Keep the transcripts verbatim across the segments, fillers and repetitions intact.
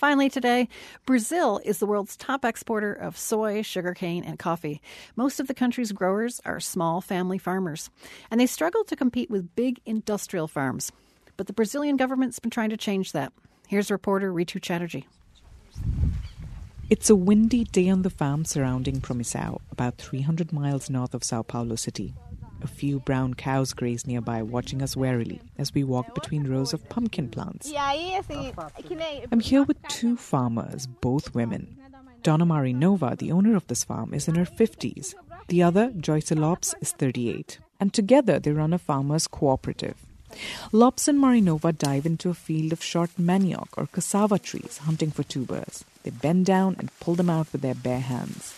Finally today, Brazil is the world's top exporter of soy, sugarcane, and coffee. Most of the country's growers are small family farmers, and they struggle to compete with big industrial farms. But the Brazilian government's been trying to change that. Here's reporter Ritu Chatterjee. It's a windy day on the farm surrounding Promissao, about three hundred miles north of Sao Paulo city. A few brown cows graze nearby, watching us warily as we walk between rows of pumpkin plants. I'm here with two farmers, both women. Donna Marinova, the owner of this farm, is in her fifties. The other, Joyce Lopes, is thirty-eight. And together they run a farmers' cooperative. Lopes and Marinova dive into a field of short manioc or cassava trees, hunting for tubers. They bend down and pull them out with their bare hands.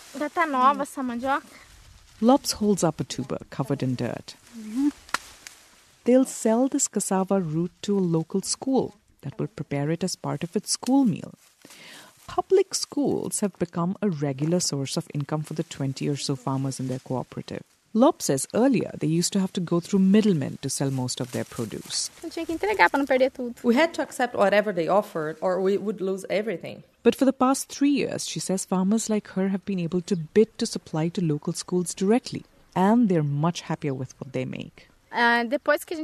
Lopes holds up a tuber covered in dirt. Mm-hmm. They'll sell this cassava root to a local school that will prepare it as part of its school meal. Public schools have become a regular source of income for the twenty or so farmers in their cooperative. Lopes says earlier they used to have to go through middlemen to sell most of their produce. We had to accept whatever they offered or we would lose everything. But for the past three years, she says farmers like her have been able to bid to supply to local schools directly. And they're much happier with what they make. After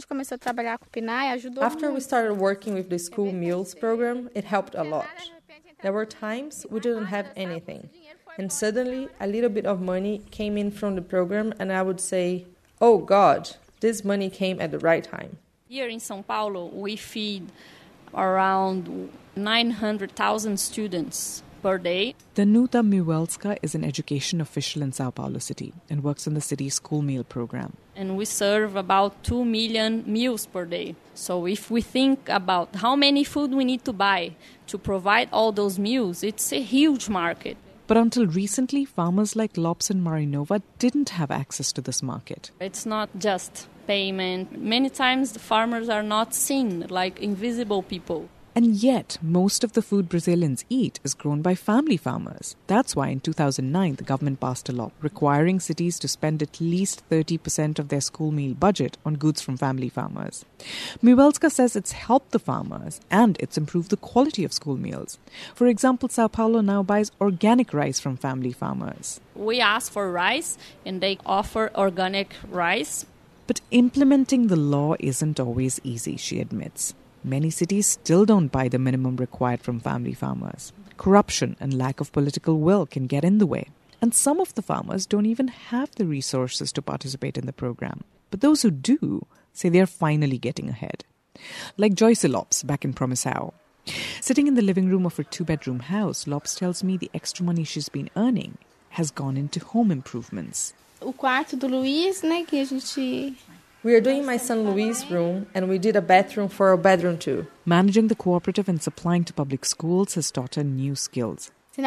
we started working with the school meals program, it helped a lot. There were times we didn't have anything. And suddenly, a little bit of money came in from the program, and I would say, oh God, this money came at the right time. Here in São Paulo, we feed around nine hundred thousand students per day. Danuta Miwelska is an education official in Sao Paulo City and works in the city's school meal program. And we serve about two million meals per day. So if we think about how many food we need to buy to provide all those meals, it's a huge market. But until recently, farmers like Lopes and Marinova didn't have access to this market. It's not just payment. Many times the farmers are not seen like invisible people. And yet, most of the food Brazilians eat is grown by family farmers. That's why in two thousand nine, the government passed a law requiring cities to spend at least thirty percent of their school meal budget on goods from family farmers. Miwelska says it's helped the farmers and it's improved the quality of school meals. For example, Sao Paulo now buys organic rice from family farmers. We ask for rice and they offer organic rice. But implementing the law isn't always easy, she admits. Many cities still don't buy the minimum required from family farmers. Corruption and lack of political will can get in the way. And some of the farmers don't even have the resources to participate in the program. But those who do say they're finally getting ahead. Like Joyce Lopes back in Promissao. Sitting in the living room of her two-bedroom house, Lopes tells me the extra money she's been earning has gone into home improvements. O quarto do Luiz, né, que a gente... We are doing my son Luis' room, and we did a bathroom for our bedroom too. Managing the cooperative and supplying to public schools has taught her new skills.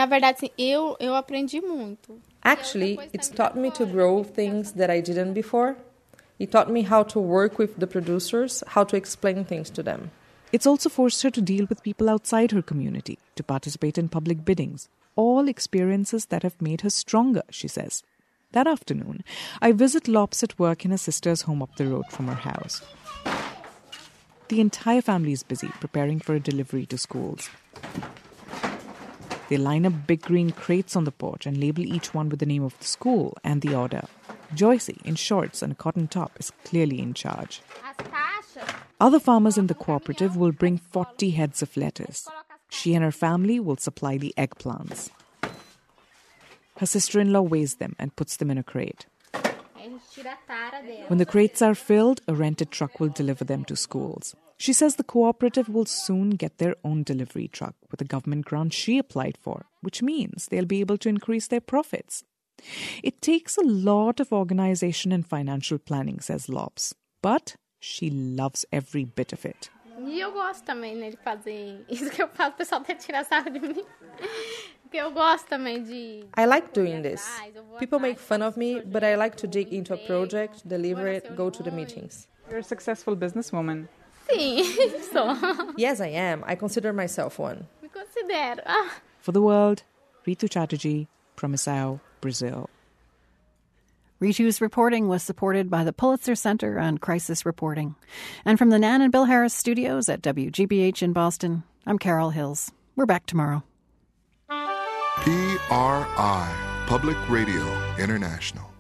Actually, it's taught me to grow things that I didn't before. It taught me how to work with the producers, how to explain things to them. It's also forced her to deal with people outside her community, to participate in public biddings. All experiences that have made her stronger, she says. That afternoon, I visit Lopes at work in her sister's home up the road from her house. The entire family is busy preparing for a delivery to schools. They line up big green crates on the porch and label each one with the name of the school and the order. Joyce, in shorts and a cotton top, is clearly in charge. Other farmers in the cooperative will bring forty heads of lettuce. She and her family will supply the eggplants. Her sister-in-law weighs them and puts them in a crate. When the crates are filled, a rented truck will deliver them to schools. She says the cooperative will soon get their own delivery truck with a government grant she applied for, which means they'll be able to increase their profits. It takes a lot of organization and financial planning, says Lopes, but she loves every bit of it. E eu gosto também, né, de fazer isso que eu faço, o pessoal até tira sarro de mim. Porque eu gosto também de... I like doing this. People make fun of me, but I like to dig into a project, deliver it, go to the meetings. You're a successful businesswoman. Sim, sou. Yes, I am. I consider myself one. Me considero. Ah. For the World, Ritu Chatterjee, Promissao, Brazil. Ritu's reporting was supported by the Pulitzer Center on Crisis Reporting. And from the Nan and Bill Harris studios at W G B H in Boston, I'm Carol Hills. We're back tomorrow. P R I, Public Radio International.